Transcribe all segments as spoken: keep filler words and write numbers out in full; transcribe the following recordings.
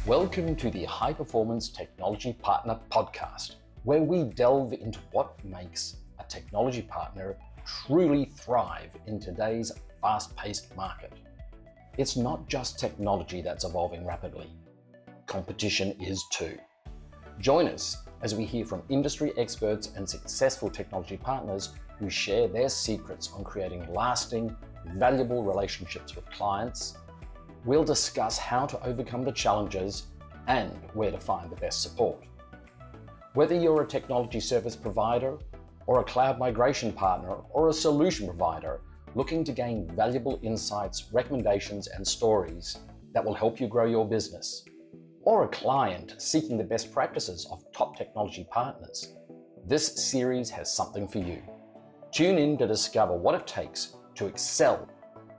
Welcome to the High Performance Technology Partner Podcast, where we delve into what makes a technology partner truly thrive in today's fast-paced market. It's not just technology that's evolving rapidly. Competition is too. Join us as we hear from industry experts and successful technology partners who share their secrets on creating lasting, valuable relationships with clients. We'll discuss how to overcome the challenges and where to find the best support. Whether you're a technology service provider or a cloud migration partner or a solution provider looking to gain valuable insights, recommendations, and stories that will help you grow your business, or a client seeking the best practices of top technology partners, this series has something for you. Tune in to discover what it takes to excel.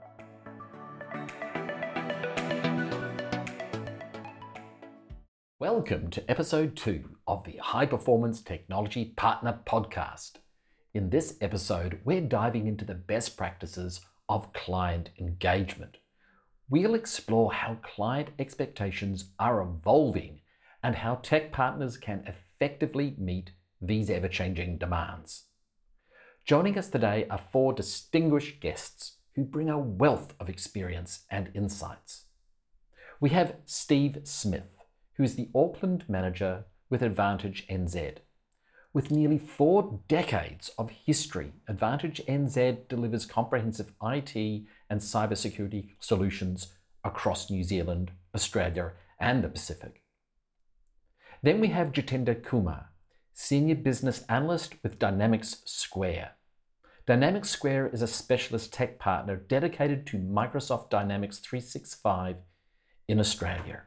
Welcome to episode two of the High Performance Technology Partner Podcast. In this episode, we're diving into the best practices of client engagement. We'll explore how client expectations are evolving and how tech partners can effectively meet these ever-changing demands. Joining us today are four distinguished guests who bring a wealth of experience and insights. We have Steve Smith, who is the Auckland manager with Advantage N Z. With nearly four decades of history, Advantage N Z delivers comprehensive I T and cybersecurity solutions across New Zealand, Australia, and the Pacific. Then we have Jitendra Kumar, Senior Business Analyst with Dynamics Square. Dynamics Square is a specialist tech partner dedicated to Microsoft Dynamics three sixty-five in Australia.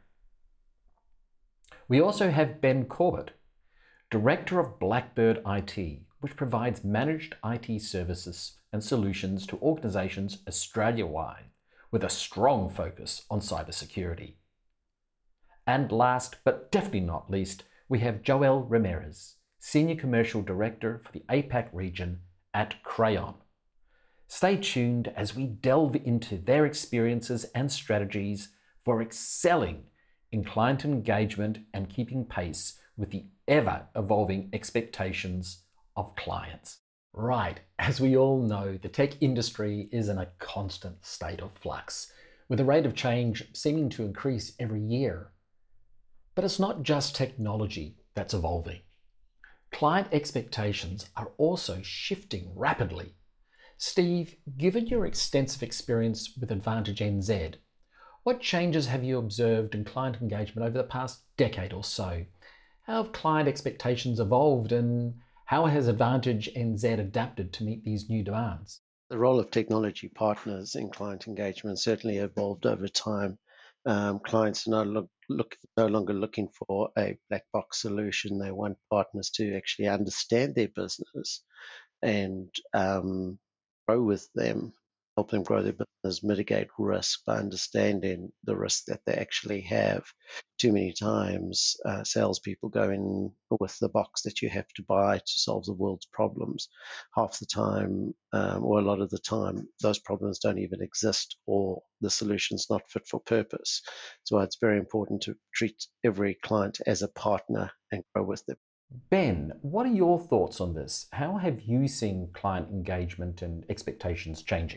We also have Ben Corbett, Director of Blackbird I T, which provides managed I T services and solutions to organisations Australia-wide with a strong focus on cybersecurity. And last but definitely not least, we have Joel Ramirez, Senior Commercial Director for the APAC region at Crayon. Stay tuned as we delve into their experiences and strategies for excelling in client engagement and keeping pace with the ever-evolving expectations of clients. Right, as we all know, the tech industry is in a constant state of flux, with the rate of change seeming to increase every year. But it's not just technology that's evolving. Client expectations are also shifting rapidly. Steve, given your extensive experience with Advantage N Z, what changes have you observed in client engagement over the past decade or so? How have client expectations evolved, and how has Advantage N Z adapted to meet these new demands? The role of technology partners in client engagement certainly evolved over time. Um, clients are no, look, look, no longer looking for a black box solution. They want partners to actually understand their business and um, grow with them, help them grow their business, mitigate risk by understanding the risk that they actually have. Too many times, uh, salespeople go in with the box that you have to buy to solve the world's problems. Half the time, um, or a lot of the time, those problems don't even exist, or the solution's not fit for purpose. So it's very important to treat every client as a partner and grow with them. Ben, what are your thoughts on this? How have you seen client engagement and expectations changing?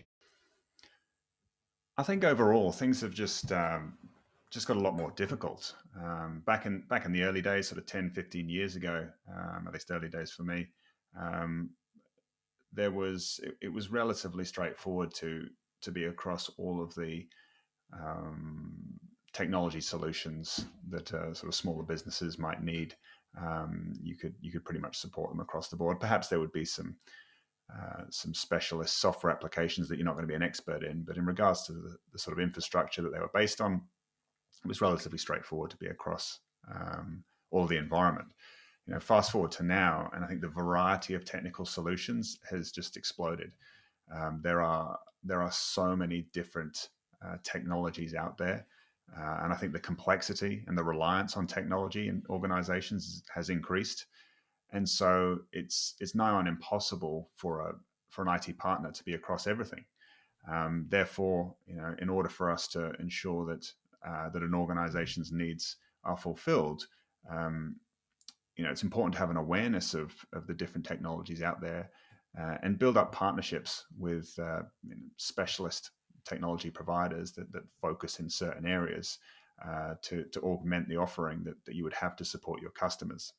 I think overall things have just um, just got a lot more difficult. Um, back in back in the early days, sort of ten, fifteen years ago, um, at least early days for me, um, there was it, it was relatively straightforward to to be across all of the um, technology solutions that uh, sort of smaller businesses might need. Um, you could you could pretty much support them across the board. Perhaps there would be some Uh, some specialist software applications that you're not going to be an expert in. But in regards to the, the sort of infrastructure that they were based on, it was relatively straightforward to be across um, all of the environment. You know, fast forward to now, and I think the variety of technical solutions has just exploded. Um, there are there are so many different uh, technologies out there, uh, and I think the complexity and the reliance on technology in organizations has increased. And so it's it's nigh on impossible for a for an I T partner to be across everything. Um, therefore, you know, in order for us to ensure that uh, that an organization's needs are fulfilled, um, you know, it's important to have an awareness of of the different technologies out there, uh, and build up partnerships with uh, you know, specialist technology providers that, that focus in certain areas, uh, to to augment the offering that, that you would have to support your customers.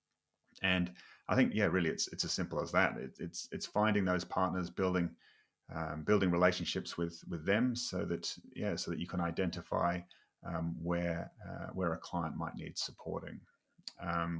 And I think, yeah, really, it's it's as simple as that. It, it's it's finding those partners, building um, building relationships with with them, so that yeah, so that you can identify um, where uh, where a client might need supporting. Um,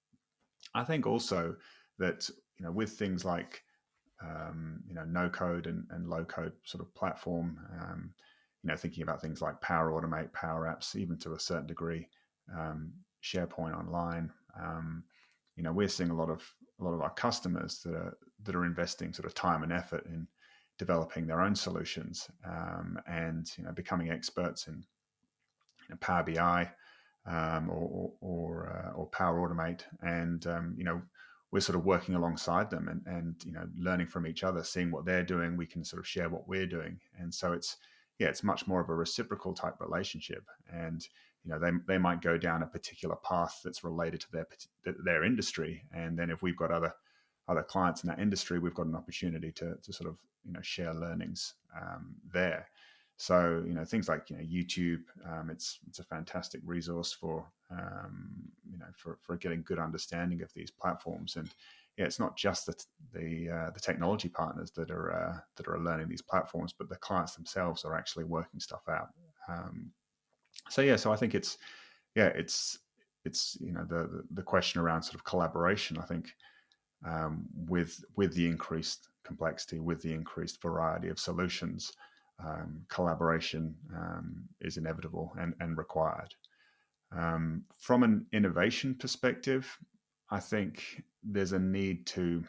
I think also that, you know, with things like um, you know, no code and, and low code sort of platform, um, you know, thinking about things like Power Automate, Power Apps, even to a certain degree, um, SharePoint Online. Um, you know, we're seeing a lot of a lot of our customers that are that are investing sort of time and effort in developing their own solutions, um, and you know, becoming experts in you know, Power B I, um, or or, uh, or Power Automate, and um, you know, we're sort of working alongside them and and you know, learning from each other, seeing what they're doing. We can sort of share what we're doing, and so it's yeah, it's much more of a reciprocal type relationship. And you know, they they might go down a particular path that's related to their their industry, and then if we've got other other clients in that industry, we've got an opportunity to to sort of you know, share learnings um, there. So you know, things like you know, YouTube, um, it's it's a fantastic resource for um, you know, for, for getting good understanding of these platforms. And yeah, it's not just the the, uh, the technology partners that are uh, that are learning these platforms, but the clients themselves are actually working stuff out. Um, so yeah, so I think it's yeah, it's it's you know, the the question around sort of collaboration. I think um, with with the increased complexity, with the increased variety of solutions, um, collaboration um, is inevitable and, and required. Um, from an innovation perspective, I think there's a need to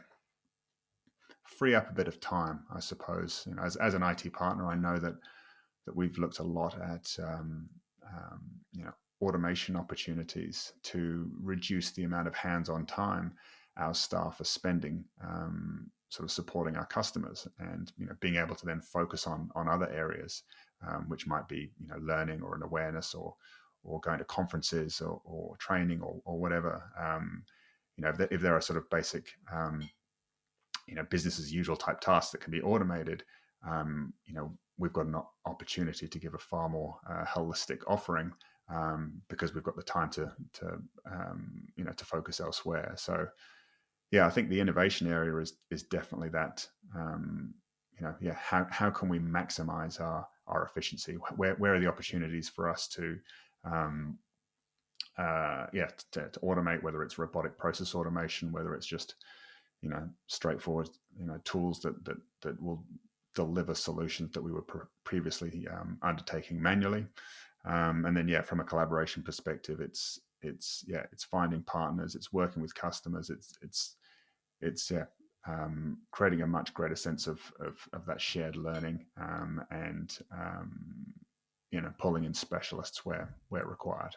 free up a bit of time, I suppose. You know, as, as an I T partner, I know that that we've looked a lot at um, um, you know, automation opportunities to reduce the amount of hands-on time our staff are spending, um, sort of supporting our customers, and you know, being able to then focus on on other areas, um, which might be you know, learning or an awareness, or or going to conferences, or, or training, or, or whatever. Um, you know, if there, if there are sort of basic um, you know, business as usual type tasks that can be automated, um, you know, we've got an opportunity to give a far more uh, holistic offering, um, because we've got the time to to um, you know, to focus elsewhere. So yeah, I think the innovation area is is definitely that. Um, you know, yeah, how how can we maximize our our efficiency? Where where are the opportunities for us to um, uh, yeah, to, to automate, whether it's robotic process automation, whether it's just you know, straightforward you know, tools that that that will deliver solutions that we were pre- previously um, undertaking manually. Um, and then yeah, from a collaboration perspective, it's it's yeah, it's finding partners, it's working with customers, it's it's it's yeah, um, creating a much greater sense of of, of that shared learning, um, and um, you know, pulling in specialists where where required.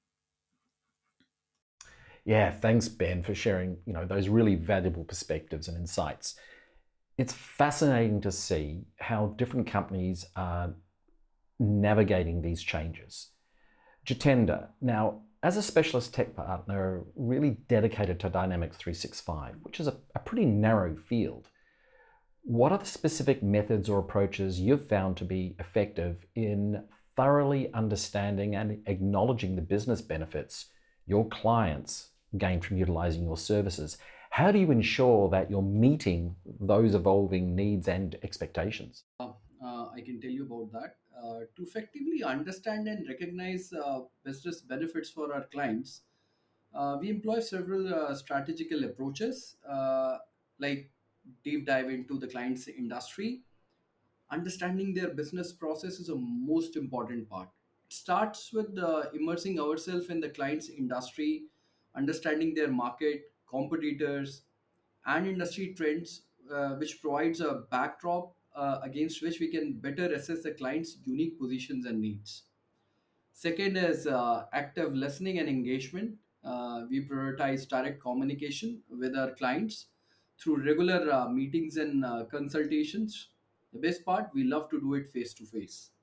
Yeah, thanks, Ben, for sharing you know, those really valuable perspectives and insights. It's fascinating to see how different companies are navigating these changes. Jitender, now, as a specialist tech partner really dedicated to Dynamics three sixty-five, which is a, a pretty narrow field, what are the specific methods or approaches you've found to be effective in thoroughly understanding and acknowledging the business benefits your clients gain from utilizing your services? How do you ensure that you're meeting those evolving needs and expectations? Uh, uh, I can tell you about that. Uh, to effectively understand and recognize uh, business benefits for our clients, uh, we employ several uh, strategical approaches, uh, like deep dive into the client's industry. Understanding their business process is a most important part. It starts with uh, immersing ourselves in the client's industry, understanding their market, competitors, and industry trends, uh, which provides a backdrop uh, against which we can better assess the client's unique positions and needs. Second is uh, active listening and engagement. Uh, we prioritize direct communication with our clients through regular uh, meetings and uh, consultations. The best part, we love to do it face to face.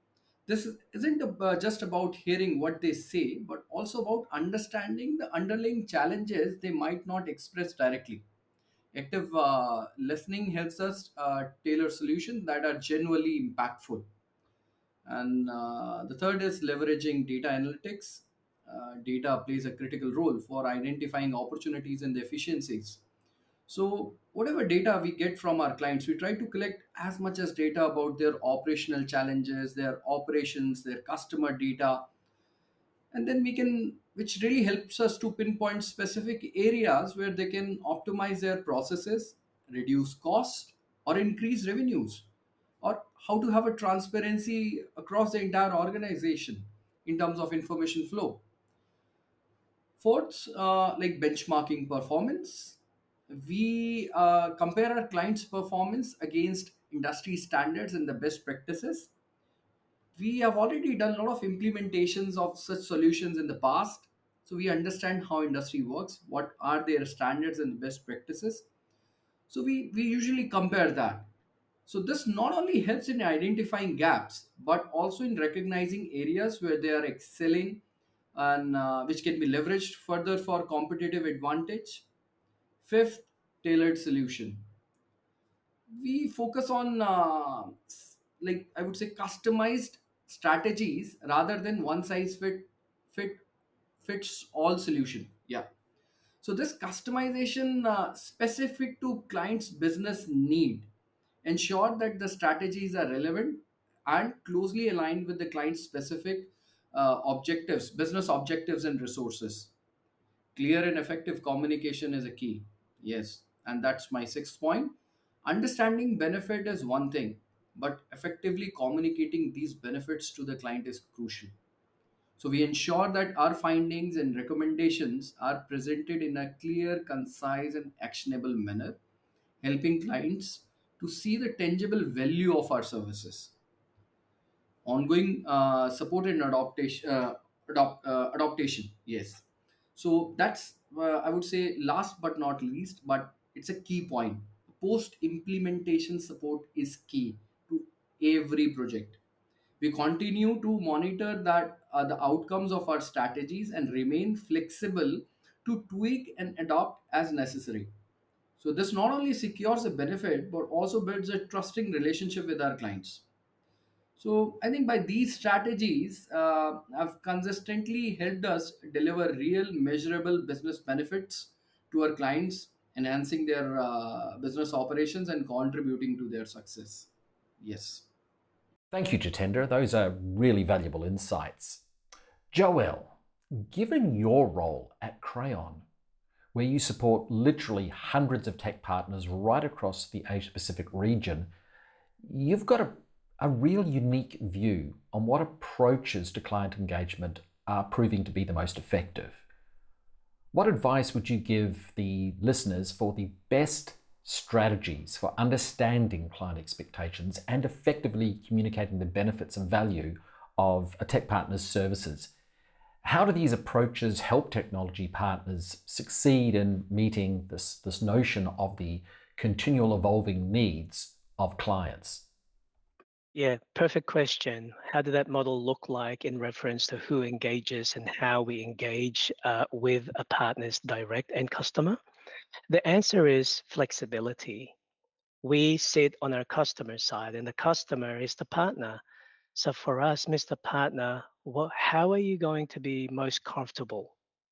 This is- isn't ab- just about hearing what they say, but also about understanding the underlying challenges they might not express directly. Active uh, listening helps us uh, tailor solutions that are genuinely impactful. And uh, the third is leveraging data analytics. Uh, data plays a critical role for identifying opportunities and efficiencies. So, whatever data we get from our clients, we try to collect as much as data about their operational challenges, their operations, their customer data, and then we can, which really helps us to pinpoint specific areas where they can optimize their processes, reduce costs, or increase revenues, or how to have a transparency across the entire organization in terms of information flow. Fourth, uh, like benchmarking performance. We uh, compare our clients' performance against industry standards and the best practices. We have already done a lot of implementations of such solutions in the past. So we understand how industry works, what are their standards and best practices. So we, we usually compare that. So this not only helps in identifying gaps, but also in recognizing areas where they are excelling and uh, which can be leveraged further for competitive advantage. Fifth, tailored solution. We focus on uh, s- like I would say customized strategies rather than one size fit fit fits all solution. Yeah. So this customization uh, specific to client's business need ensure that the strategies are relevant and closely aligned with the client's specific uh, objectives, business objectives and resources. Clear and effective communication is a key. Yes. And that's my sixth point. Understanding benefit is one thing, but effectively communicating these benefits to the client is crucial. So we ensure that our findings and recommendations are presented in a clear, concise, and actionable manner, helping clients to see the tangible value of our services. Ongoing uh, support and adaptation uh, adopt, uh, adaptation, yes. So that's uh, I would say last but not least, but it's a key point. Post implementation support is key to every project. We continue to monitor that uh, the outcomes of our strategies and remain flexible to tweak and adopt as necessary. So this not only secures a benefit but also builds a trusting relationship with our clients. So I think by these strategies uh, have consistently helped us deliver real measurable business benefits to our clients, enhancing their uh, business operations and contributing to their success. Yes. Thank you, Jitendra. Those are really valuable insights. Joel, given your role at Crayon, where you support literally hundreds of tech partners right across the Asia Pacific region, you've got a, a real unique view on what approaches to client engagement are proving to be the most effective. What advice would you give the listeners for the best strategies for understanding client expectations and effectively communicating the benefits and value of a tech partner's services? How do these approaches help technology partners succeed in meeting this, this notion of the continual evolving needs of clients? Yeah, perfect question. How did that model look like in reference to who engages and how we engage uh, with a partner's direct end customer? The answer is flexibility. We sit on our customer side, and the customer is the partner. So for us, Mister Partner, what, how are you going to be most comfortable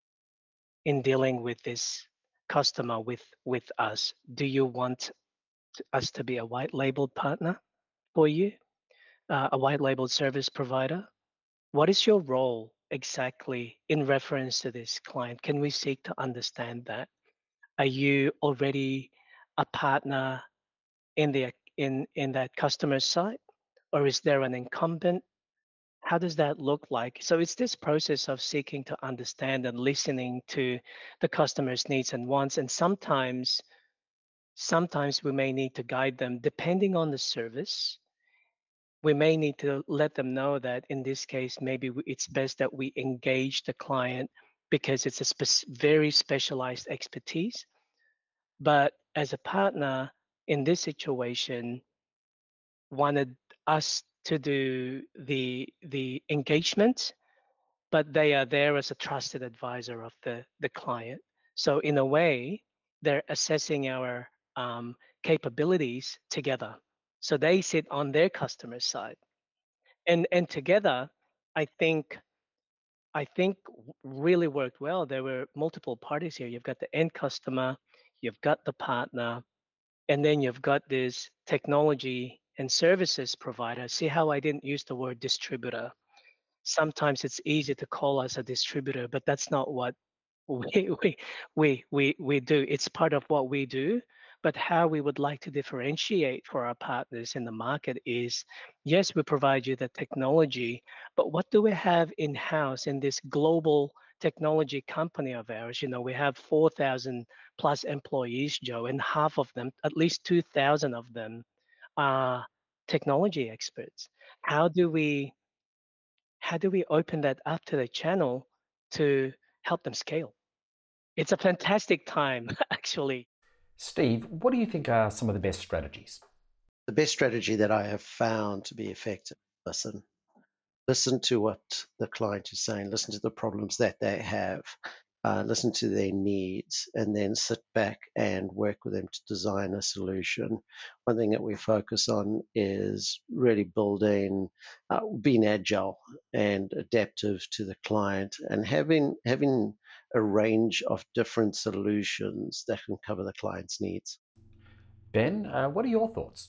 in dealing with this customer with with us? Do you want us to be a white labeled partner for you, uh, a white labeled service provider? What is your role exactly in reference to this client? Can we seek to understand that? Are you already a partner in the in in that customer site, or is there an incumbent? How does that look like? So it's this process of seeking to understand and listening to the customer's needs and wants, and sometimes sometimes we may need to guide them depending on the service. We may need to let them know that in this case, maybe it's best that we engage the client because it's a spe- very specialized expertise. But as a partner in this situation, wanted us to do the the engagement, but they are there as a trusted advisor of the, the client. So in a way, they're assessing our um, capabilities together. So they sit on their customer side. And and together, I think I think really worked well. There were multiple parties here. You've got the end customer, you've got the partner, and then you've got this technology and services provider. See how I didn't use the word distributor? Sometimes it's easy to call us a distributor, but that's not what we we we we, we do. It's part of what we do. But how we would like to differentiate for our partners in the market is, yes, we provide you the technology, but what do we have in-house in this global technology company of ours? You know, we have four thousand plus employees, Joe, and half of them, at least two thousand of them, are technology experts. How do we how do we open that up to the channel to help them scale? It's a fantastic time, actually. Steve, what do you think are some of the best strategies? The best strategy that I have found to be effective, listen. Listen to what the client is saying, listen to the problems that they have, uh, listen to their needs, and then sit back and work with them to design a solution. One thing that we focus on is really building, uh, being agile and adaptive to the client, and having having a range of different solutions that can cover the client's needs. Ben, uh, what are your thoughts?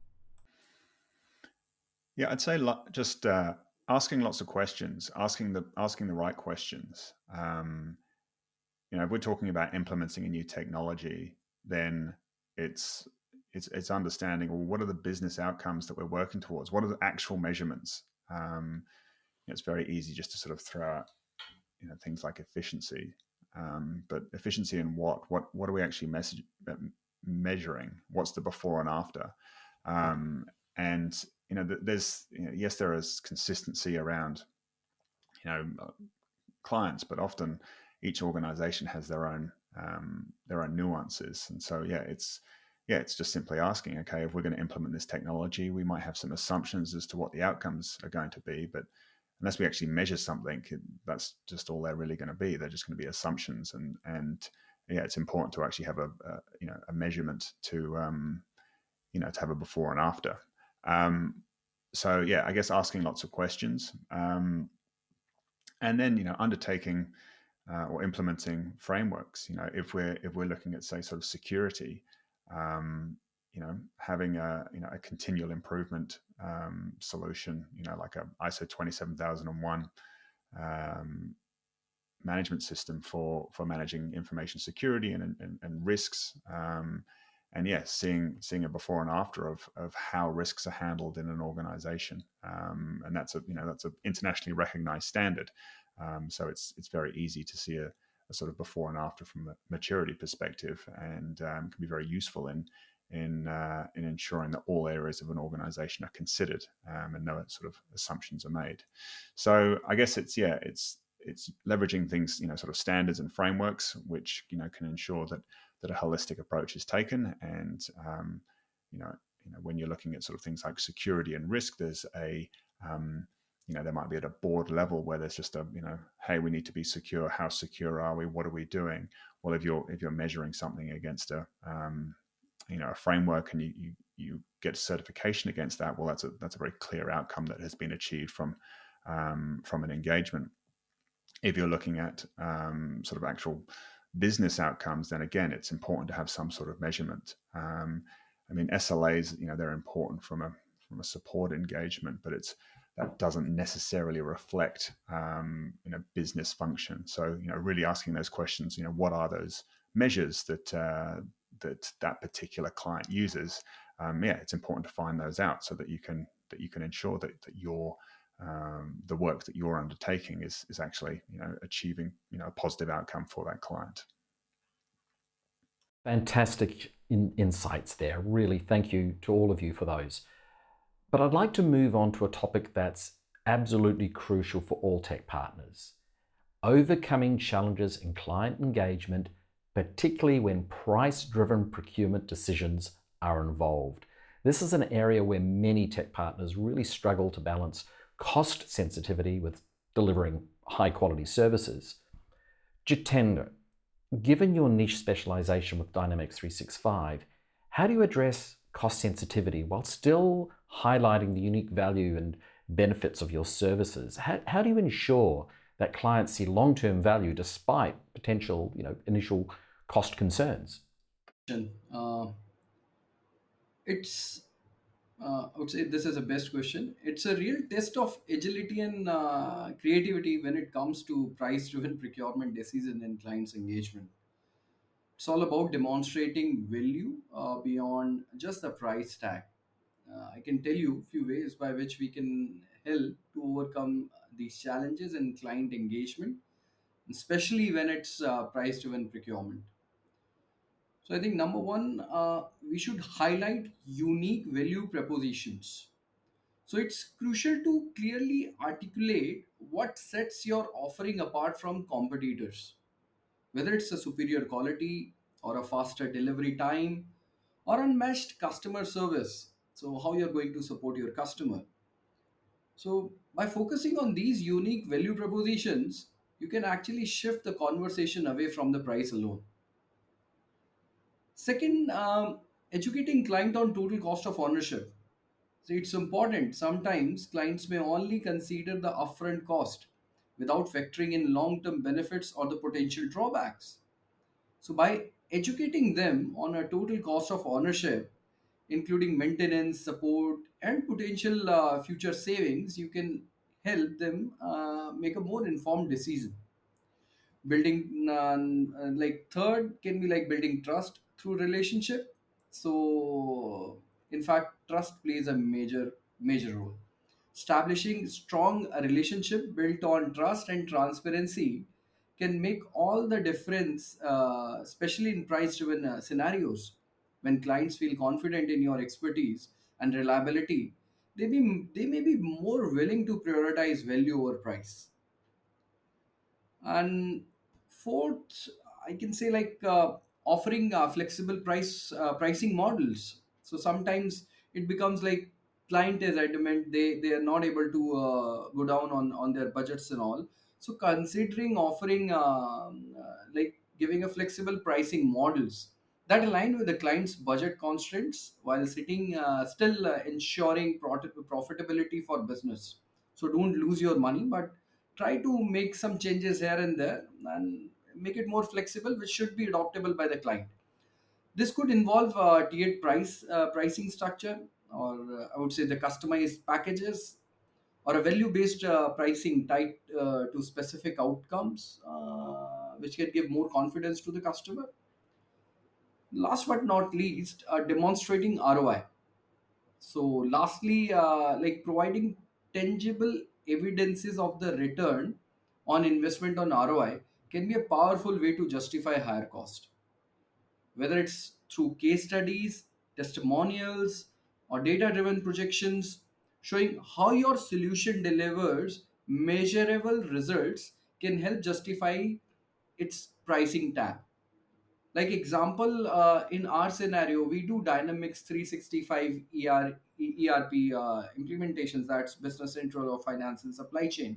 Yeah, I'd say lo- just uh, asking lots of questions, asking the asking the right questions. Um, you know, if we're talking about implementing a new technology, then it's it's it's understanding, well, what are the business outcomes that we're working towards? What are the actual measurements? Um, it's very easy just to sort of throw out, you know, things like efficiency, um, but efficiency in what? What what are we actually message, measuring? What's the before and after? Um, and you know, there's you know, yes, there is consistency around, you know, clients, but often each organization has their own um, their own nuances, and so yeah, it's yeah, it's just simply asking, okay, if we're going to implement this technology, we might have some assumptions as to what the outcomes are going to be, but unless we actually measure something, that's just all they're really going to be. They're just going to be assumptions, and and yeah, it's important to actually have a, a you know a measurement to um, you know to have a before and after. Um, so yeah, I guess asking lots of questions, um, and then you know undertaking uh, or implementing frameworks. You know, if we're if we're looking at say sort of security, um, you know, having a you know a continual improvement um, solution, you know, like a I S O twenty-seven thousand one um, management system for for managing information security and and, and risks. Um, and yes, seeing seeing a before and after of of how risks are handled in an organization, um, and that's a you know that's an internationally recognized standard. Um, so it's it's very easy to see a, a sort of before and after from a maturity perspective, and um, can be very useful in in uh, in ensuring that all areas of an organization are considered, um, and no sort of assumptions are made. So I guess it's yeah it's it's leveraging things, you know, sort of standards and frameworks, which you know can ensure that that a holistic approach is taken. And um, you know, you know, when you're looking at sort of things like security and risk, there's a um, you know, there might be at a board level where there's just a, you know, hey, we need to be secure. How secure are we? What are we doing? Well, if you're if you're measuring something against a um, you know a framework and you, you you get certification against that, well, that's a that's a very clear outcome that has been achieved from um, from an engagement. If you're looking at um, sort of actual business outcomes, then again, it's important to have some sort of measurement. Um, I mean, S L As, you know, they're important from a from a support engagement, but it's that doesn't necessarily reflect, um, you know, business function. So, you know, really asking those questions, you know, what are those measures that uh, that that particular client uses? Um, yeah, it's important to find those out so that you can that you can ensure that that your um, the work that you're undertaking is is actually, you know, achieving, you know, a positive outcome for that client. Fantastic in, insights there. Really, thank you to all of you for those. But I'd like to move on to a topic that's absolutely crucial for all tech partners: overcoming challenges in client engagement, particularly when price-driven procurement decisions are involved. This is an area where many tech partners really struggle to balance cost sensitivity with delivering high quality services. Jitendra, given your niche specialization with Dynamics three sixty-five, how do you address cost sensitivity while still highlighting the unique value and benefits of your services? How, how do you ensure that clients see long-term value despite potential, you know, initial cost concerns? Uh, it's uh, I would say this is the best question. It's a real test of agility and uh, creativity when it comes to price-driven procurement decision and clients' engagement. It's all about demonstrating value uh, beyond just the price tag. Uh, I can tell you a few ways by which we can help to overcome these challenges in client engagement, especially when it's uh, price-driven procurement. So I think number one, uh, we should highlight unique value propositions. So it's crucial to clearly articulate what sets your offering apart from competitors, whether it's a superior quality or a faster delivery time or unmatched customer service. So how you're going to support your customer. So by focusing on these unique value propositions, you can actually shift the conversation away from the price alone. Second, um, educating client on total cost of ownership. So it's important. Sometimes clients may only consider the upfront cost without factoring in long-term benefits or the potential drawbacks. So by educating them on a total cost of ownership, including maintenance, support, and potential uh, future savings, you can help them uh, make a more informed decision. Building um, uh, like third can be like building trust through relationship. So in fact, trust plays a major major role. Establishing strong a relationship built on trust and transparency can make all the difference, uh, especially in price driven uh, scenarios. When clients feel confident in your expertise and reliability, they be they may be more willing to prioritize value over price. And fourth, I can say like uh, offering uh, flexible price uh, pricing models. So sometimes it becomes like client is adamant they they are not able to uh, go down on on their budgets and all. So considering offering um, uh, like giving a flexible pricing models that align with the client's budget constraints while sitting uh, still uh, ensuring profit- profitability for business. So don't lose your money, but try to make some changes here and there and make it more flexible, which should be adoptable by the client. This could involve uh, tiered price uh, pricing structure, or uh, I would say the customized packages, or a value-based uh, pricing tied uh, to specific outcomes, uh, which can give more confidence to the customer. Last but not least, uh, demonstrating R O I. So, lastly, uh, like providing tangible evidences of the return on investment on R O I can be a powerful way to justify higher cost, whether it's through case studies, testimonials, or data driven projections showing how your solution delivers measurable results can help justify its pricing tag. Like example, uh, in our scenario, we do Dynamics three sixty-five E R, E R P uh, implementations. That's Business Central or Finance and Supply Chain.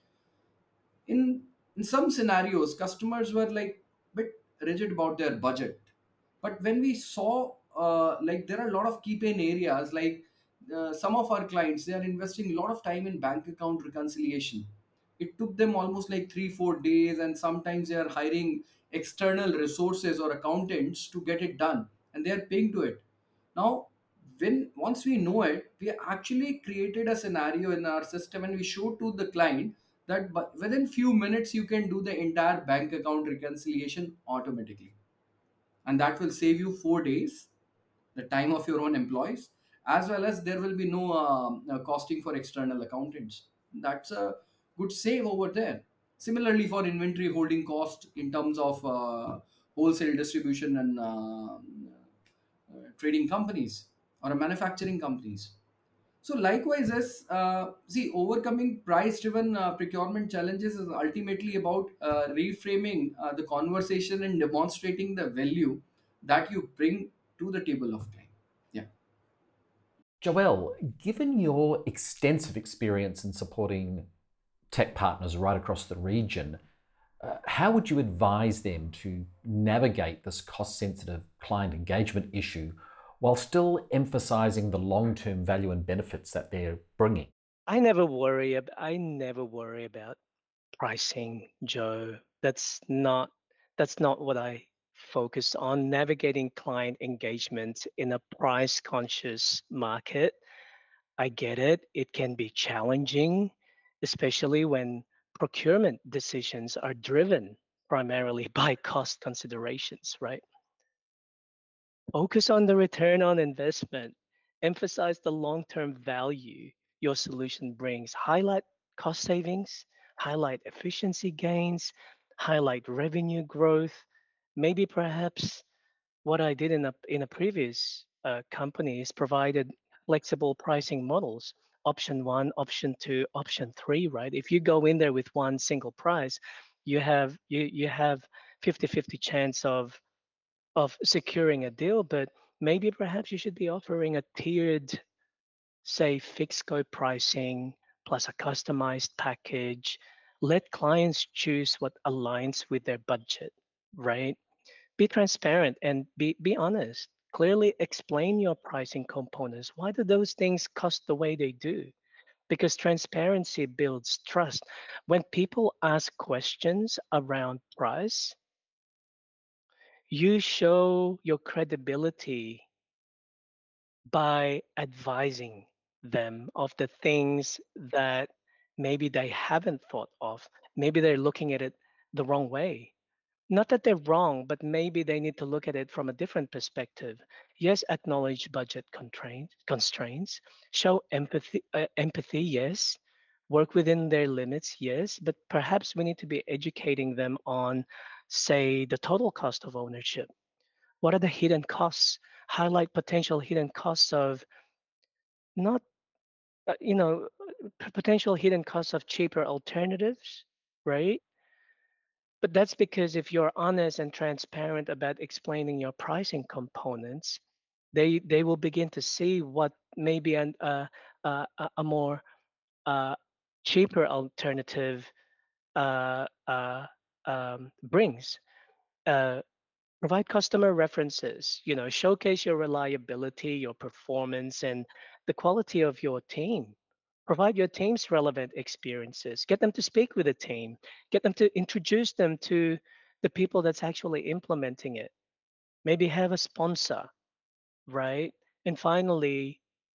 In in some scenarios, customers were like bit rigid about their budget, but when we saw uh, like there are a lot of key pain areas, like uh, some of our clients, they are investing a lot of time in bank account reconciliation. It took them almost like three four days, and sometimes they are hiring external resources or accountants to get it done, and they are paying to it. Now, when once we know it, we actually created a scenario in our system and we showed to the client that bu- within few minutes you can do the entire bank account reconciliation automatically, and that will save you four days, the time of your own employees, as well as there will be no um, uh, costing for external accountants. That's a good save over there. Similarly, for inventory holding cost in terms of uh, wholesale distribution and uh, uh, trading companies or manufacturing companies. So likewise, as uh, see, overcoming price-driven uh, procurement challenges is ultimately about uh, reframing uh, the conversation and demonstrating the value that you bring to the table of client. Yeah. Joelle, given your extensive experience in supporting tech partners right across the region, uh, how would you advise them to navigate this cost-sensitive client engagement issue while still emphasizing the long-term value and benefits that they're bringing? I never worry ab- I never worry about pricing, Joe. That's not that's not what I focus on. Navigating client engagement in a price conscious market. I get it. It can be challenging, especially when procurement decisions are driven primarily by cost considerations, right? Focus on the return on investment. Emphasize the long term value your solution brings. Highlight cost savings, highlight efficiency gains, highlight revenue growth. Maybe perhaps what I did in a, in a previous uh, company is provided flexible pricing models. Option one, option two, option three, right? If you go in there with one single price, you have you you have fifty-fifty chance of of securing a deal, but maybe perhaps you should be offering a tiered, say, fixed scope pricing plus a customized package. Let clients choose what aligns with their budget, right? Be transparent and be, be honest. Clearly explain your pricing components. Why do those things cost the way they do? Because transparency builds trust. When people ask questions around price, you show your credibility by advising them of the things that maybe they haven't thought of. Maybe they're looking at it the wrong way. Not that they're wrong, but maybe they need to look at it from a different perspective. Yes, acknowledge budget constraints, constraints. Show empathy, uh, empathy, yes. Work within their limits, yes. But perhaps we need to be educating them on, say, the total cost of ownership. What are the hidden costs? Highlight potential hidden costs of not, uh, you know, p- potential hidden costs of cheaper alternatives, right? But that's because if you're honest and transparent about explaining your pricing components, they they will begin to see what maybe an, uh, uh, a a more uh, cheaper alternative uh, uh, um, brings. Uh, Provide customer references. You know, showcase your reliability, your performance, and the quality of your team. Provide your team's relevant experiences. Get them to speak with the team. Get them to introduce them to the people that's actually implementing it. Maybe have a sponsor, right? And finally,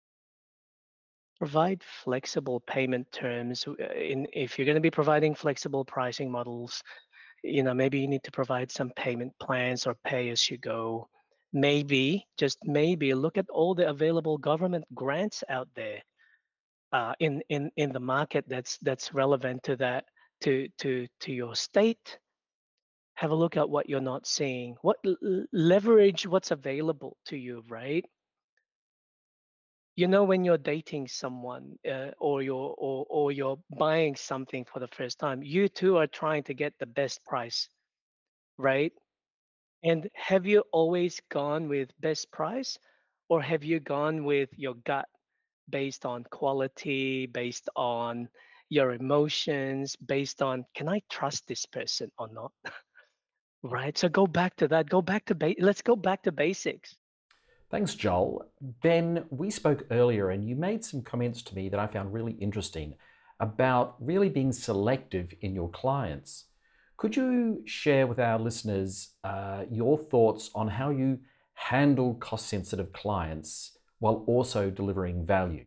provide flexible payment terms. uh, In if you're going to be providing flexible pricing models, you know, maybe you need to provide some payment plans or pay as you go. Maybe, just maybe, look at all the available government grants out there uh, in in in the market that's that's relevant to that to to to your state. Have a look at what you're not seeing. What l- l- leverage what's available to you, right? You know, when you're dating someone uh, or you're or, or you're buying something for the first time, you too are trying to get the best price, right? And have you always gone with best price, or have you gone with your gut based on quality, based on your emotions, based on can I trust this person or not? Right? So go back to that. Go back to ba- let's go back to basics. Thanks, Joel. Ben, we spoke earlier and you made some comments to me that I found really interesting about really being selective in your clients. Could you share with our listeners uh, your thoughts on how you handle cost sensitive clients while also delivering value?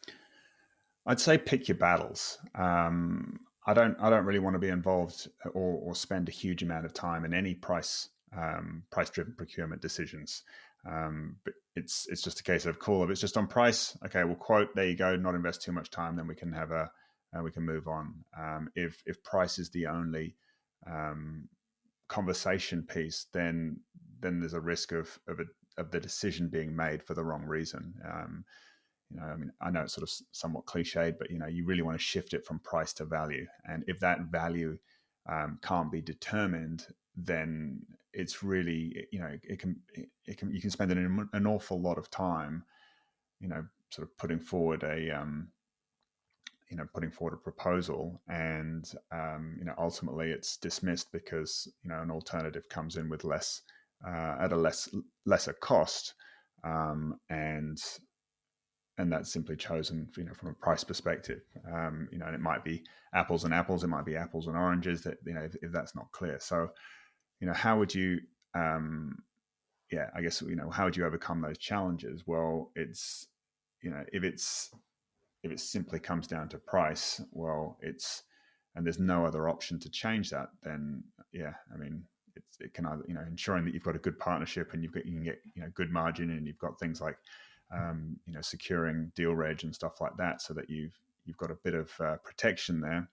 I'd say pick your battles. Um, I don't. I don't really want to be involved or, or spend a huge amount of time in any price um, price driven procurement decisions. Um, but it's it's just a case of cool. If it's just on price, okay, we'll quote. There you go. Not invest too much time. Then we can have a uh, we can move on. Um, if if price is the only um, conversation piece, then then there's a risk of of, a, of the decision being made for the wrong reason. Um, you know, I mean, I know it's sort of somewhat cliched, but you know, you really want to shift it from price to value, and if that value um, can't be determined, then it's really, you know, it can, it can, you can spend an, an awful lot of time, you know, sort of putting forward a um, you know, putting forward a proposal, and um, you know, ultimately it's dismissed because you know an alternative comes in with less uh, at a less lesser cost, um, and and that's simply chosen, you know, from a price perspective. Um, you know, and it might be apples and apples, it might be apples and oranges. That you know, if, if that's not clear, so you know, how would you, um, yeah, I guess you know, how would you overcome those challenges? Well, it's you know, if it's if it simply comes down to price, well, it's and there's no other option to change that, then yeah, I mean, it's, it can either you know ensuring that you've got a good partnership and you've got you can get you know good margin and you've got things like um, you know securing deal reg and stuff like that, so that you've you've got a bit of uh, protection there.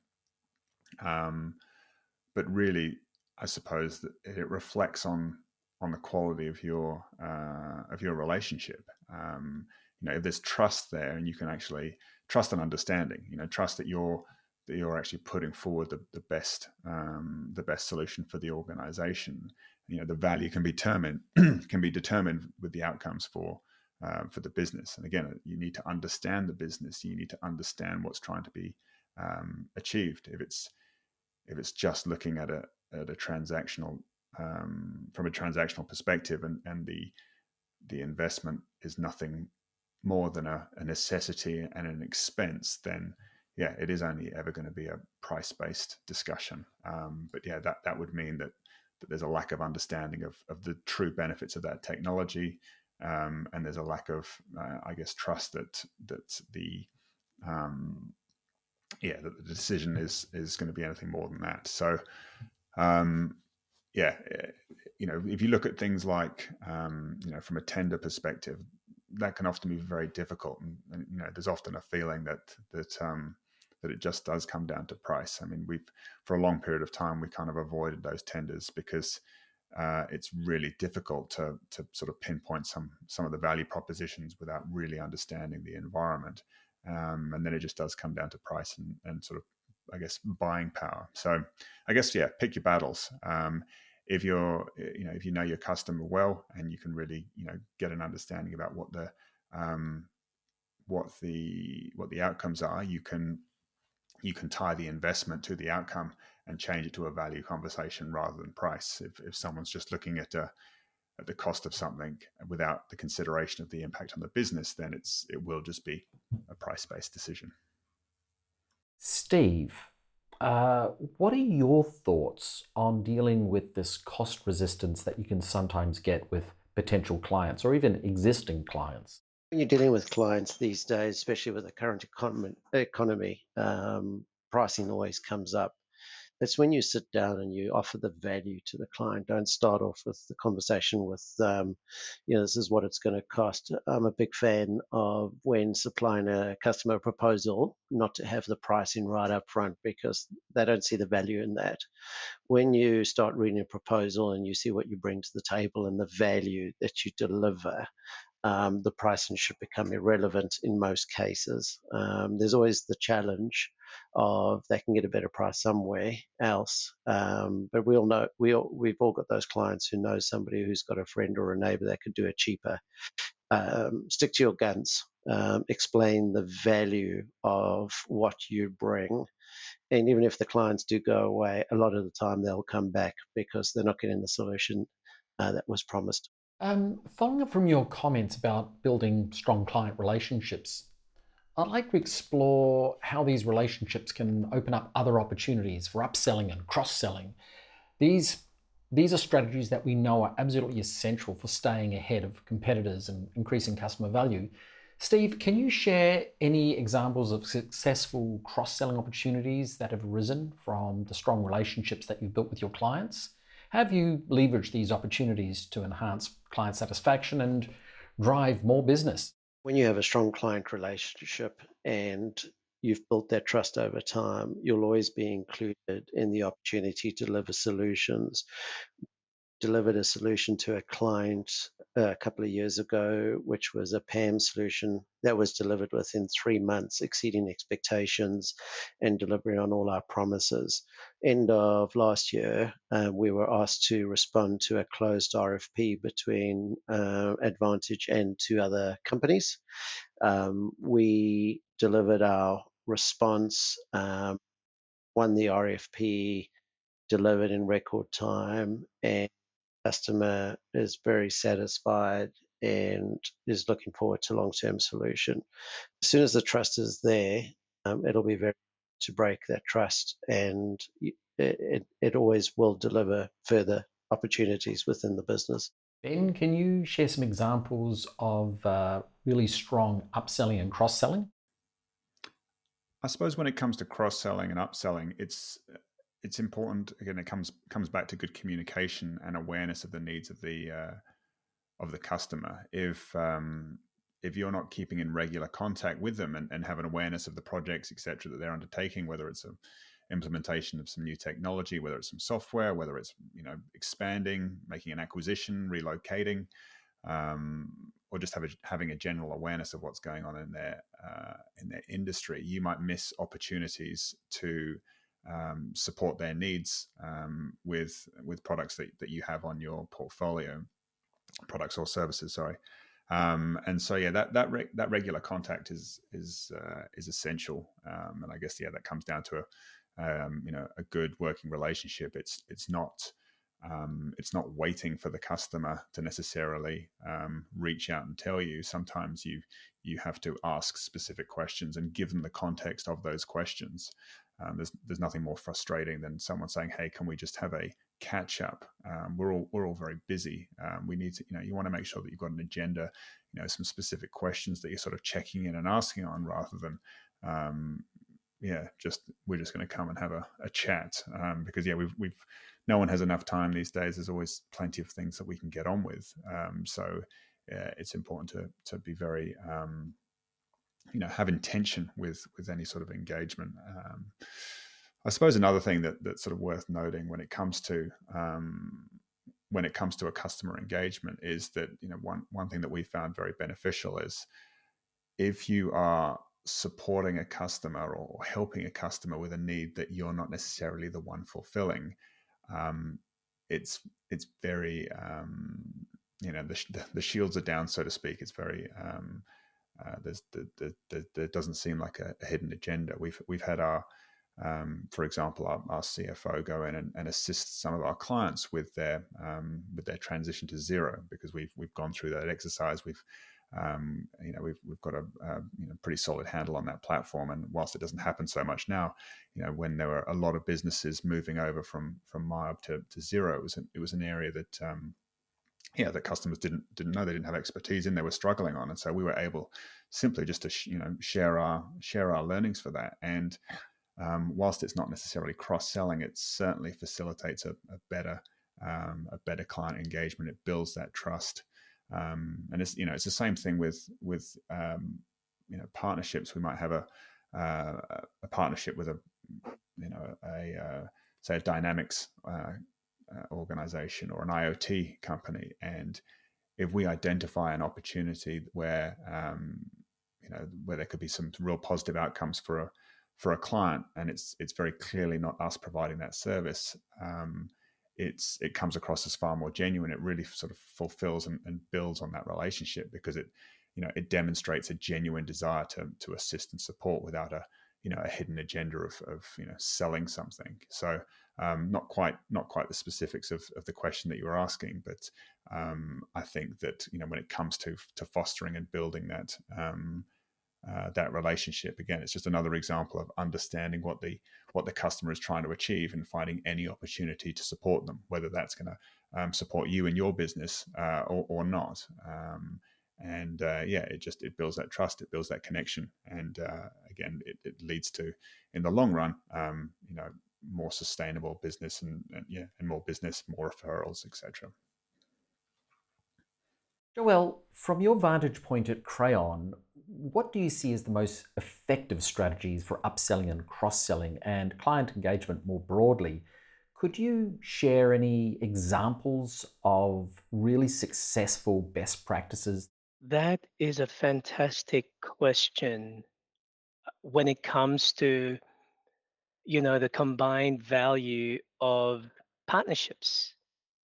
Um, but really, I suppose that it reflects on on the quality of your uh, of your relationship. Um, you know, if there's trust there, and you can actually trust and understanding, you know, trust that you're that you're actually putting forward the, the best um, the best solution for the organization. You know, the value can be determined can be determined with the outcomes for uh, for the business. And again, you need to understand the business. You need to understand what's trying to be um, achieved. If it's if it's just looking at a at a transactional um, from a transactional perspective, and, and the the investment is nothing more than a, a necessity and an expense, then yeah, it is only ever going to be a price-based discussion. Um, but yeah, that that would mean that that there's a lack of understanding of of the true benefits of that technology, um, and there's a lack of, uh, I guess, trust that that the um, yeah, that the decision is is going to be anything more than that. So, um, yeah, you know, if you look at things like, um, you know, from a tender perspective, that can often be very difficult, and, and you know, there's often a feeling that that um, that it just does come down to price. I mean, we've for a long period of time we kind of avoided those tenders because uh, it's really difficult to to sort of pinpoint some some of the value propositions without really understanding the environment. Um, and then it just does come down to price and, and sort of, I guess, buying power. So I guess, yeah, pick your battles. Um, if you're, you know, if you know your customer well and you can really, you know, get an understanding about what the, um, what the, what the outcomes are, you can, you can tie the investment to the outcome and change it to a value conversation rather than price. If, if someone's just looking at a, at the cost of something without the consideration of the impact on the business, then it's it will just be a price-based decision. Steve, uh, what are your thoughts on dealing with this cost resistance that you can sometimes get with potential clients or even existing clients? When you're dealing with clients these days, especially with the current economy, economy um, pricing always comes up. It's when you sit down and you offer the value to the client. Don't start off with the conversation with, um, you know, this is what it's going to cost. I'm a big fan of when supplying a customer proposal, not to have the pricing right up front because they don't see the value in that. When you start reading a proposal and you see what you bring to the table and the value that you deliver, um, the pricing should become irrelevant in most cases. Um, there's always the challenge of they can get a better price somewhere else, um, but we all know we all, we've all got those clients who know somebody who's got a friend or a neighbor that could do it cheaper. Um, stick to your guns. Um, explain the value of what you bring. And even if the clients do go away, a lot of the time they'll come back because they're not getting the solution uh, that was promised. Um, following up from your comments about building strong client relationships, I'd like to explore how these relationships can open up other opportunities for upselling and cross-selling. These, these are strategies that we know are absolutely essential for staying ahead of competitors and increasing customer value. Steve, can you share any examples of successful cross-selling opportunities that have arisen from the strong relationships that you've built with your clients? Have you leveraged these opportunities to enhance client satisfaction and drive more business? When you have a strong client relationship and you've built that trust over time, you'll always be included in the opportunity to deliver solutions. Delivered a solution to a client a couple of years ago, which was a P A M solution that was delivered within three months, exceeding expectations and delivering on all our promises. End of last year, uh, we were asked to respond to a closed R F P between uh, Advantage and two other companies. Um, we delivered our response, um, won the R F P, delivered in record time, and customer is very satisfied and is looking forward to long-term solution. As soon as the trust is there, um, it'll be very to break that trust, and it, it, it always will deliver further opportunities within the business. Ben, can you share some examples of uh, really strong upselling and cross-selling? I suppose when it comes to cross-selling and upselling, it's it's important. Again, it comes comes back to good communication and awareness of the needs of the uh, of the customer. If um, if you're not keeping in regular contact with them and, and have an awareness of the projects, et cetera, that they're undertaking, whether it's an implementation of some new technology, whether it's some software, whether it's you know expanding, making an acquisition, relocating, um, or just have a, having a general awareness of what's going on in their uh, in their industry, you might miss opportunities to um, support their needs um, with with products that, that you have on your portfolio, products or services. Sorry, um, and so yeah, that that re- that regular contact is is uh, is essential, um, and I guess yeah, that comes down to a um, you know a good working relationship. It's it's not. Um, it's not waiting for the customer to necessarily um, reach out and tell you. Sometimes you you have to ask specific questions and give them the context of those questions. Um, there's there's nothing more frustrating than someone saying, "Hey, can we just have a catch up? Um, we're all we're all very busy. Um, we need to you know you want to make sure that you've got an agenda, you know, some specific questions that you're sort of checking in and asking on, rather than um, yeah, just we're just going to come and have a, a chat um, because yeah, we've we've no one has enough time these days. There's always plenty of things that we can get on with. Um, so yeah, it's important to to be very um, you know have intention with with any sort of engagement. Um, I suppose another thing that that's sort of worth noting when it comes to um, when it comes to a customer engagement is that you know one one thing that we found very beneficial is if you are supporting a customer or helping a customer with a need that you're not necessarily the one fulfilling, um, it's it's very um, you know the, the shields are down, so to speak. It's very um, uh, there's the, the, the, there doesn't seem like a, a hidden agenda. We've we've had our um, for example, our, our C F O go in and, and assist some of our clients with their um, with their transition to Xero, because we've we've gone through that exercise. We've um, you know we've we've got a, a you know, pretty solid handle on that platform. And whilst it doesn't happen so much now, you know when there were a lot of businesses moving over from from MYOB to, to Xero, it was an, it was an area that um, yeah, that customers didn't didn't know, they didn't have expertise in, they were struggling on, and so we were able simply just to sh- you know share our share our learnings for that. And um, whilst it's not necessarily cross-selling, it certainly facilitates a, a better um, a better client engagement. It builds that trust, um, and it's you know it's the same thing with with um, you know partnerships. We might have a uh, a partnership with a you know a uh, say a Dynamics uh, uh, organization or an I O T company, and if we identify an opportunity where um, you know where there could be some real positive outcomes for a for a client, and it's it's very clearly not us providing that service, um, it's it comes across as far more genuine. It really sort of fulfills and, and builds on that relationship, because it you know it demonstrates a genuine desire to to assist and support without a you know a hidden agenda of, of you know selling something. So um, not quite not quite the specifics of, of the question that you were asking, but um, I think that you know when it comes to to fostering and building that um, uh, that relationship, again, it's just another example of understanding what the what the customer is trying to achieve and finding any opportunity to support them, whether that's going to um, support you in your business uh, or, or not. Um, and uh, yeah, it just it builds that trust, it builds that connection, and uh, again, it, it leads to, in the long run, um, you know, more sustainable business and, and yeah, and more business, more referrals, et cetera. Joelle, from your vantage point at Crayon, what do you see as the most effective strategies for upselling and cross-selling and client engagement more broadly? Could you share any examples of really successful best practices? That is a fantastic question. When it comes to, you know, the combined value of partnerships,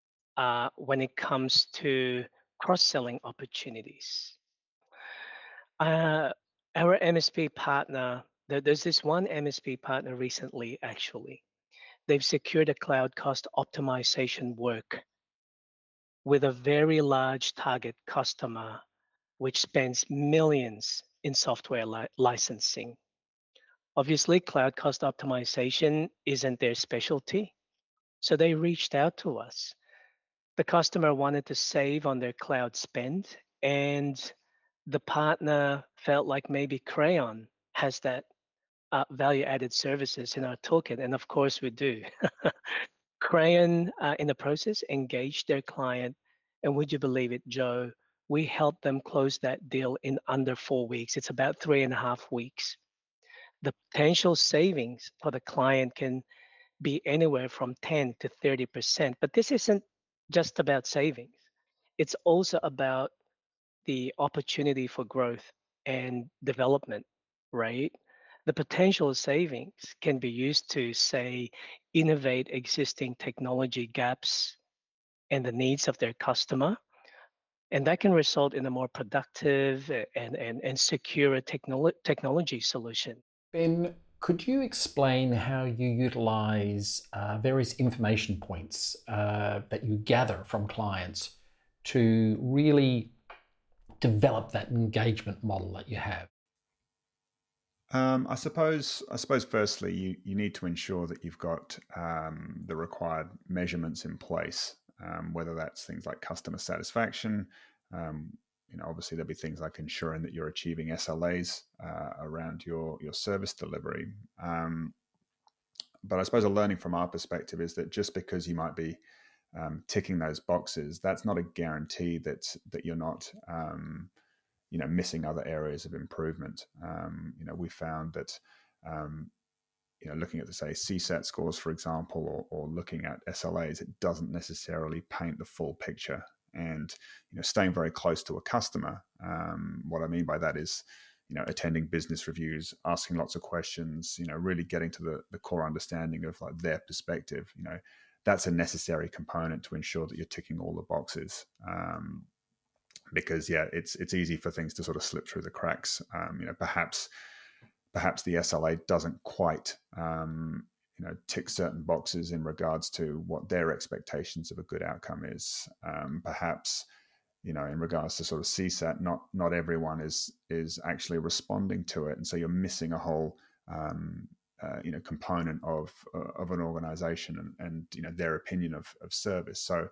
uh, when it comes to cross-selling opportunities. Uh, our M S P partner, there, there's this one M S P partner recently, actually. They've secured a cloud cost optimization work with a very large target customer, which spends millions in software li- licensing. Obviously, cloud cost optimization isn't their specialty, so they reached out to us. The customer wanted to save on their cloud spend, and the partner felt like maybe Crayon has that uh, value added services in our toolkit. And of course, we do. Crayon, uh, in the process, engaged their client. And would you believe it, Joe? We helped them close that deal in under four weeks. It's about three and a half weeks. The potential savings for the client can be anywhere from ten to thirty percent. But this isn't just about savings, it's also about the opportunity for growth and development, right? The potential savings can be used to, say, innovate existing technology gaps and the needs of their customer. And that can result in a more productive and, and, and secure technolo- technology solution. Ben, could you explain how you utilize uh, various information points uh, that you gather from clients to really develop that engagement model that you have? Um, I suppose, I suppose, firstly, you, you need to ensure that you've got um, the required measurements in place, um, whether that's things like customer satisfaction. Um, you know, obviously there'll be things like ensuring that you're achieving S L As uh, around your your service delivery. Um, but I suppose a learning from our perspective is that just because you might be um, ticking those boxes, that's not a guarantee that that you're not um, you know missing other areas of improvement. Um, you know, we found that um, you know looking at the say C SAT scores, for example, or, or looking at S L As, it doesn't necessarily paint the full picture. And you know, staying very close to a customer. Um, what I mean by that is, you know, attending business reviews, asking lots of questions. You know, really getting to the the core understanding of like their perspective. You know, that's a necessary component to ensure that you're ticking all the boxes. Um, because yeah, it's it's easy for things to sort of slip through the cracks. Um, you know, perhaps perhaps the S L A doesn't quite um, you know tick certain boxes in regards to what their expectations of a good outcome is. Um, perhaps you know in regards to sort of C SAT, not not everyone is is actually responding to it, and so you're missing a whole um, uh, you know component of uh, of an organization and, and you know their opinion of of service. So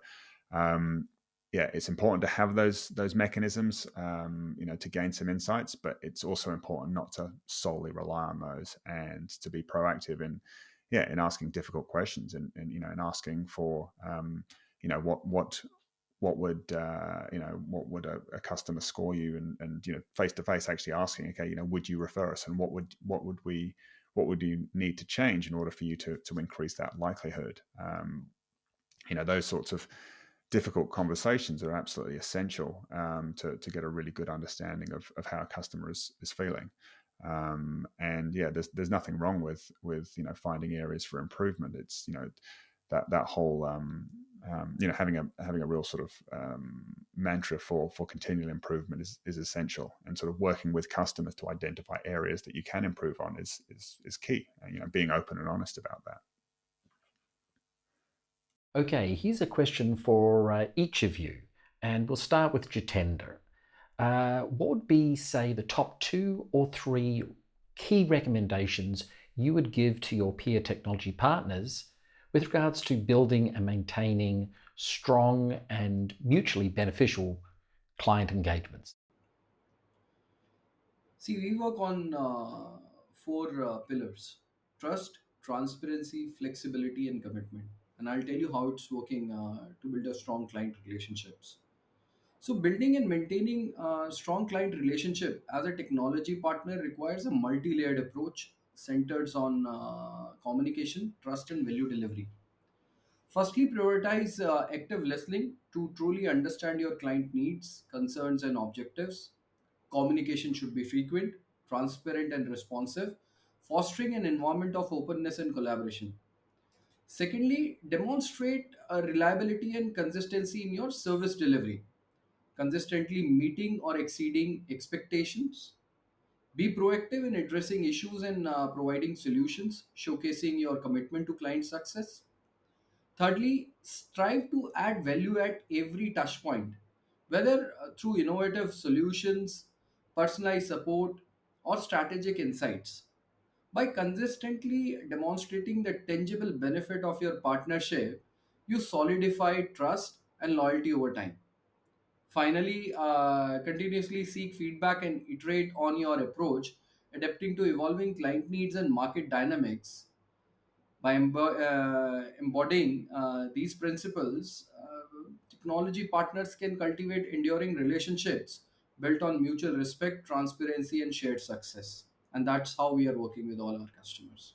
um, yeah, it's important to have those those mechanisms, um, you know, to gain some insights. But it's also important not to solely rely on those, and to be proactive in, yeah, in asking difficult questions, and, and you know, in asking for, um, you know, what what what would uh, you know what would a, a customer score you, and and you know, face to face, actually asking, okay, you know, would you refer us, and what would what would we what would you need to change in order for you to to increase that likelihood? Um, you know, those sorts of difficult conversations are absolutely essential um, to, to get a really good understanding of, of how a customer is, is feeling. Um, and yeah, there's there's nothing wrong with with you know finding areas for improvement. It's you know that that whole um, um, you know having a having a real sort of um, mantra for for continual improvement is is essential. And sort of working with customers to identify areas that you can improve on is is is key. And, you know, being open and honest about that. Okay, here's a question for uh, each of you, and we'll start with Jitender. Uh, what would be, say, the top two or three key recommendations you would give to your peer technology partners with regards to building and maintaining strong and mutually beneficial client engagements? See, we work on uh, four uh, pillars: trust, transparency, flexibility, and commitment. And I'll tell you how it's working uh, to build a strong client relationships. So, building and maintaining a strong client relationship as a technology partner requires a multi layered approach centered on uh, communication, trust, and value delivery. Firstly, prioritize uh, active listening to truly understand your client needs, concerns, and objectives. Communication should be frequent, transparent, and responsive, fostering an environment of openness and collaboration. Secondly, demonstrate a reliability and consistency in your service delivery, consistently meeting or exceeding expectations, Be proactive in addressing issues and uh, providing solutions, showcasing your commitment to client success. Thirdly, strive to add value at every touch point, whether uh, through innovative solutions, personalized support, or strategic insights. By consistently demonstrating the tangible benefit of your partnership, you solidify trust and loyalty over time. Finally, uh, continuously seek feedback and iterate on your approach, adapting to evolving client needs and market dynamics. By embo- uh, embodying uh, these principles, uh, technology partners can cultivate enduring relationships built on mutual respect, transparency, and shared success. And that's how we are working with all our customers.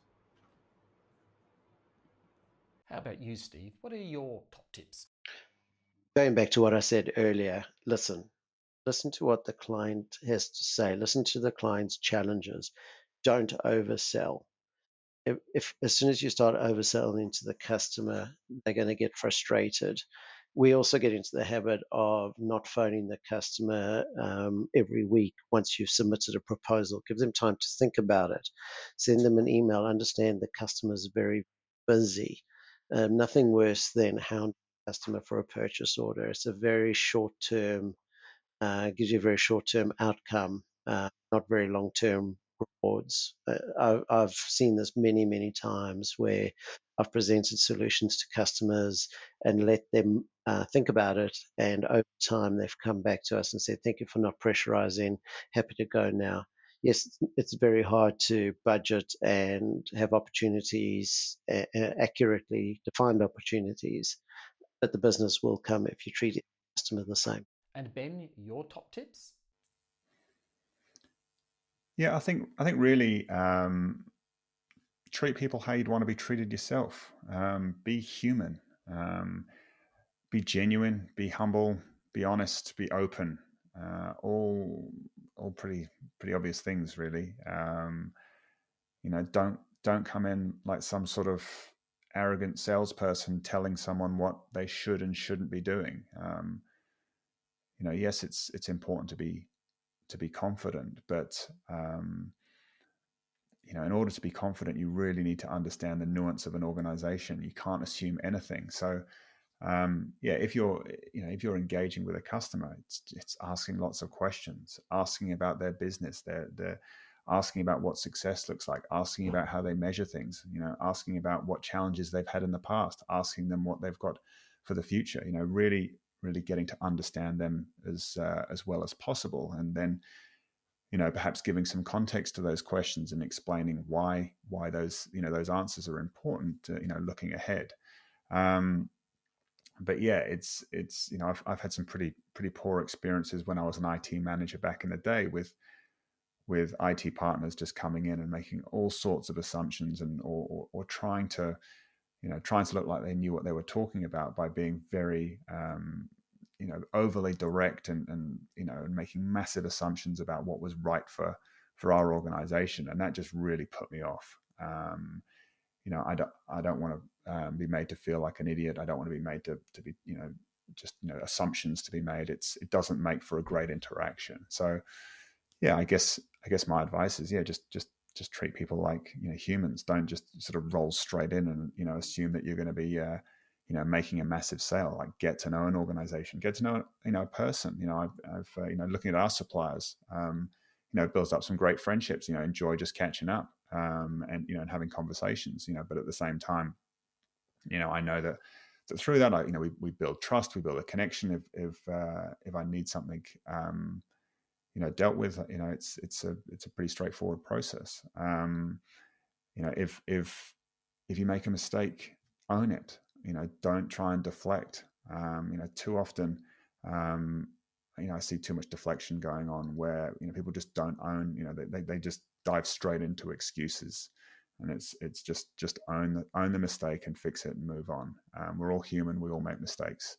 How about you, Steve? What are your top tips? Going back to what I said earlier, listen. Listen to what the client has to say. Listen to the client's challenges. Don't oversell. If, if as soon as you start overselling to the customer, they're going to get frustrated. We also get into the habit of not phoning the customer um, every week once you've submitted a proposal. Give them time to think about it. Send them an email. Understand the customer's very busy. Um, nothing worse than hounding the customer for a purchase order. It's a very short term, uh, gives you a very short term outcome, uh, not very long term rewards. Uh, I've, I've seen this many, many times where I've presented solutions to customers and let them uh, think about it. And over time, they've come back to us and said, "Thank you for not pressurizing. Happy to go now." Yes, it's very hard to budget and have opportunities, uh, accurately defined opportunities, but the business will come if you treat the customer the same. And Ben, your top tips? Yeah, I think I think really um, treat people how you'd want to be treated yourself. Um, be human. Um, be genuine. Be humble. Be honest. Be open. Uh, all all pretty pretty obvious things, really. Um, you know, don't don't come in like some sort of arrogant salesperson telling someone what they should and shouldn't be doing. Um, you know, yes, it's it's important to be to be confident, but um, you know, in order to be confident, you really need to understand the nuance of an organization. You can't assume anything. So, um, yeah, if you're, you know, if you're engaging with a customer, it's it's asking lots of questions, asking about their business, their their asking about what success looks like, asking about how they measure things, you know, asking about what challenges they've had in the past, asking them what they've got for the future. You know, really, really getting to understand them as uh, as well as possible, and then you know perhaps giving some context to those questions and explaining why why those you know those answers are important to, you know looking ahead. um but yeah, it's it's you know I've, I've had some pretty pretty poor experiences when I was an I T manager back in the day with with I T partners just coming in and making all sorts of assumptions and or or, or trying to you know trying to look like they knew what they were talking about by being very um you know overly direct and and you know and making massive assumptions about what was right for for our organization, and that just really put me off. um you know I don't I don't want to um, be made to feel like an idiot. I don't want to be made to to be you know just you know assumptions to be made. It's it doesn't make for a great interaction. So yeah, I guess I guess my advice is yeah, just just just treat people like you know humans. Don't just sort of roll straight in and you know assume that you're going to be uh, you know making a massive sale. Like get to know an organization, get to know you know a person. You know, I've, I've uh, you know looking at our suppliers, um, you know, builds up some great friendships. You know, enjoy just catching up um, and you know and having conversations. You know, but at the same time, you know, I know that. that through that, I, you know, we, we build trust, we build a connection. If if uh, if I need something, um, you know dealt with, you know it's it's a it's a pretty straightforward process. um you know if if if you make a mistake, own it. You know don't try and deflect. Um you know too often, um you know I see too much deflection going on where you know people just don't own. You know they, they, they just dive straight into excuses, and it's it's just just own the own the mistake and fix it and move on. Um, we're all human, we all make mistakes.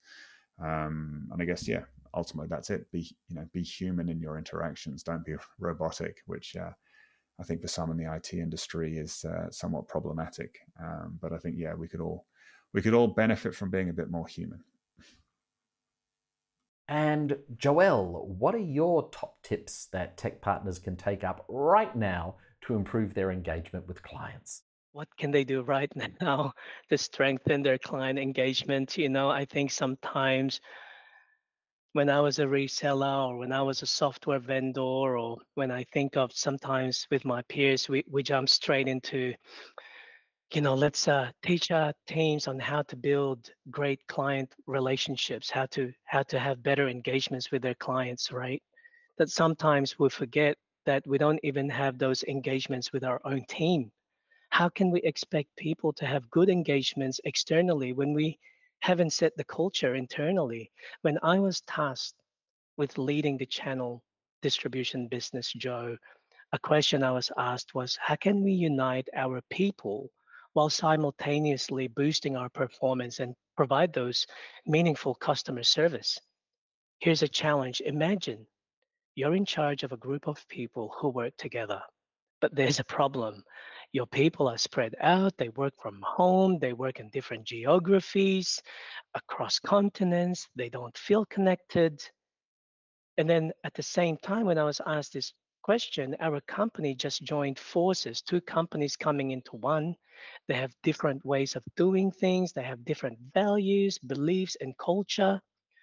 Um, and I guess yeah, ultimately that's it. Be you know be human in your interactions. Don't be robotic, which uh, I think for some in the I T industry is uh, somewhat problematic. Um, but I think yeah, we could all we could all benefit from being a bit more human. And Joelle, what are your top tips that tech partners can take up right now to improve their engagement with clients? What can they do right now to strengthen their client engagement? You know, I think sometimes when I was a reseller or when I was a software vendor, or when I think of sometimes with my peers, we, we jump straight into, you know, let's uh, teach our teams on how to build great client relationships, how to how to have better engagements with their clients, right? That sometimes we forget that we don't even have those engagements with our own team. How can we expect people to have good engagements externally when we haven't set the culture internally? When I was tasked with leading the channel distribution business, Joe, a question I was asked was, how can we unite our people while simultaneously boosting our performance and provide those meaningful customer service? Here's a challenge. Imagine you're in charge of a group of people who work together, but there's a problem. Your people are spread out, they work from home, they work in different geographies, across continents, they don't feel connected. And then at the same time, when I was asked this question, our company just joined forces, two companies coming into one. They have different ways of doing things, they have different values, beliefs, and culture.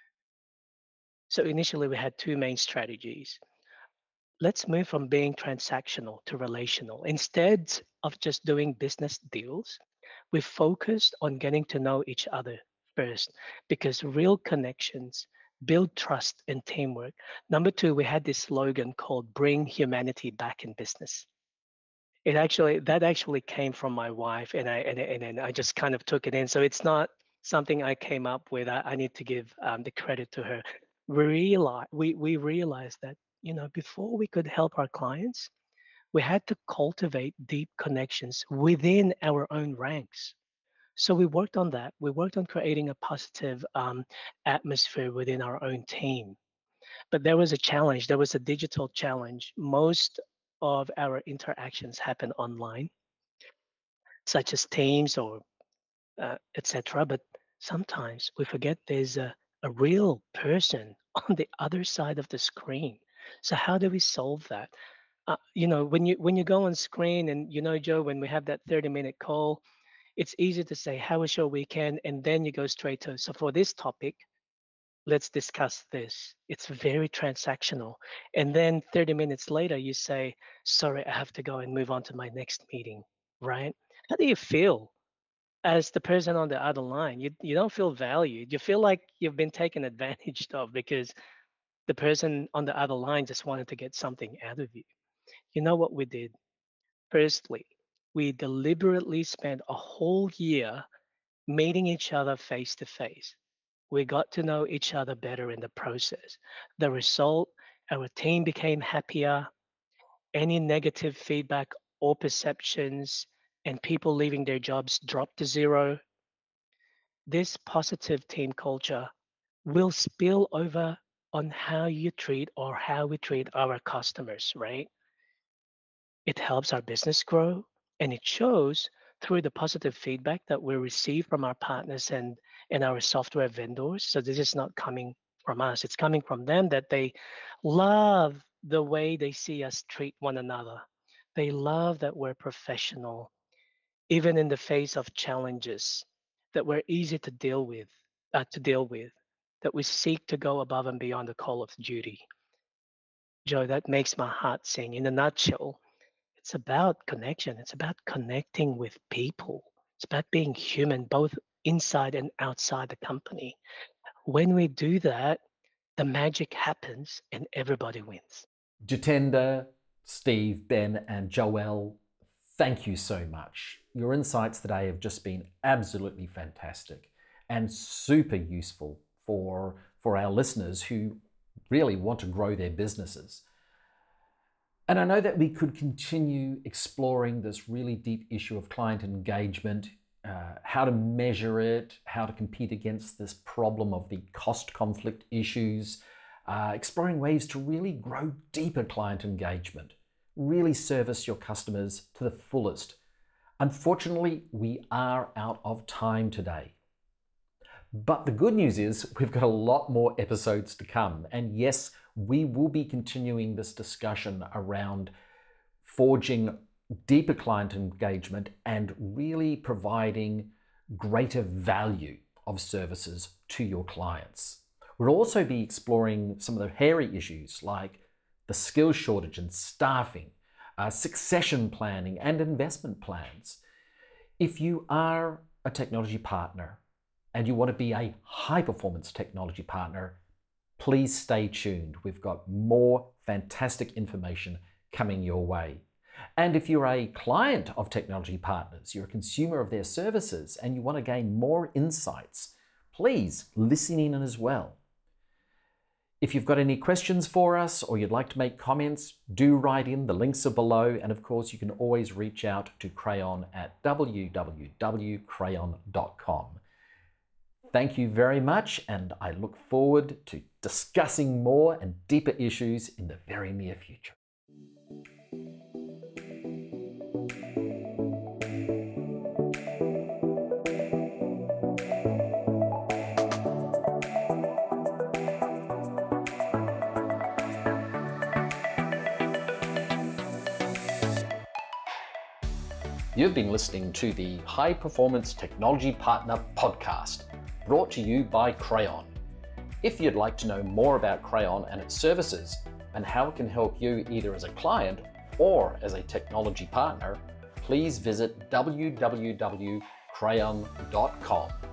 So initially, we had two main strategies. Let's move from being transactional to relational. Instead of just doing business deals, we focused on getting to know each other first, because real connections build trust and teamwork. Number two, we had this slogan called "Bring Humanity Back in Business." It actually that actually came from my wife, and I and, and, and I just kind of took it in. So it's not something I came up with. I, I need to give um, the credit to her. We realize we we realized that, you know, before we could help our clients, we had to cultivate deep connections within our own ranks. So we worked on that. We worked on creating a positive um, atmosphere within our own team. But there was a challenge. There was a digital challenge. Most of our interactions happen online, such as Teams or uh, et cetera. But sometimes we forget there's a, a real person on the other side of the screen. So how do we solve that? Uh, you know, when you when you go on screen, and you know, Joe, when we have that thirty minute call, it's easy to say, how was your weekend? And then you go straight to, so for this topic, let's discuss this. It's very transactional. And then thirty minutes later, you say, sorry, I have to go and move on to my next meeting, right? How do you feel as the person on the other line? You, you don't feel valued. You feel like you've been taken advantage of because the person on the other line just wanted to get something out of you. You know what we did? Firstly, we deliberately spent a whole year meeting each other face to face. We got to know each other better in the process. The result, our team became happier. Any negative feedback or perceptions and people leaving their jobs dropped to zero. This positive team culture will spill over on how you treat or how we treat our customers, right? It helps our business grow, and it shows through the positive feedback that we receive from our partners and, and our software vendors. So this is not coming from us, it's coming from them, that they love the way they see us treat one another. They love that we're professional, even in the face of challenges, that we're easy to deal with, uh, to deal with, that we seek to go above and beyond the call of duty. Joe, that makes my heart sing. In a nutshell, it's about connection. It's about connecting with people. It's about being human, both inside and outside the company. When we do that, the magic happens and everybody wins. Jitender, Steve, Ben, and Joelle, thank you so much. Your insights today have just been absolutely fantastic and super useful for, for our listeners who really want to grow their businesses. And I know that we could continue exploring this really deep issue of client engagement, uh, how to measure it, how to compete against this problem of the cost conflict issues, uh, exploring ways to really grow deeper client engagement, really service your customers to the fullest. Unfortunately, we are out of time today. But the good news is we've got a lot more episodes to come. And yes, we will be continuing this discussion around forging deeper client engagement and really providing greater value of services to your clients. We'll also be exploring some of the hairy issues like the skills shortage and staffing, uh, succession planning and investment plans. If you are a technology partner and you want to be a high-performance technology partner, please stay tuned. We've got more fantastic information coming your way. And if you're a client of technology partners, you're a consumer of their services, and you want to gain more insights, please listen in as well. If you've got any questions for us or you'd like to make comments, do write in. The links are below. And of course, you can always reach out to Crayon at w w w dot crayon dot com. Thank you very much, and I look forward to discussing more and deeper issues in the very near future. You've been listening to the High Performance Technology Partner Podcast, brought to you by Crayon. If you'd like to know more about Crayon and its services and how it can help you either as a client or as a technology partner, please visit w w w dot crayon dot com.